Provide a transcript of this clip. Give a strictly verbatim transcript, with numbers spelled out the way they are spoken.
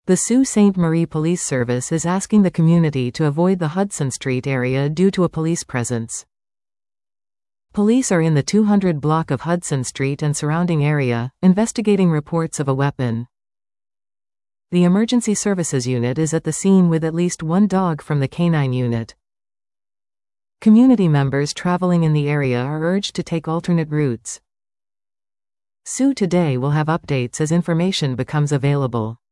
The Sault Ste. Marie Police Service is asking the community to avoid the Hudson Street area due to a police presence. Police are in the two hundred block of Hudson Street and surrounding area, investigating reports of a weapon. The Emergency Services Unit is at the scene with at least one dog from the Canine Unit. Community members traveling in the area are urged to take alternate routes. Sault Today will have updates as information becomes available.